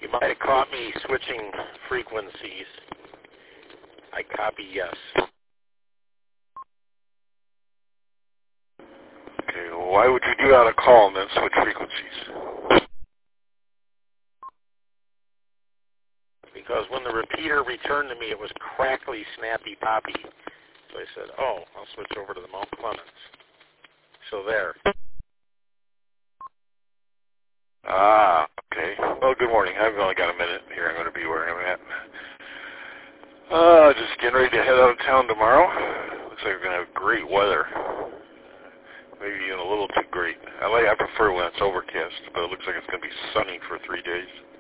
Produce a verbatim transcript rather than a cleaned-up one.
You might have caught me switching frequencies. I copy yes. Okay, well, why would you do out a call and then switch frequencies? Because when the repeater returned to me, it was crackly, snappy, poppy. So I said, oh, I'll switch over to the Mount Clemens. So there. Ah, okay. Well, good morning. I've only got a minute here. I'm going to be where I'm at. Uh, just getting ready to head out of town tomorrow. Looks like we're going to have great weather. Maybe even a little too great. I like. I prefer when it's overcast, but it looks like it's going to be sunny for three days.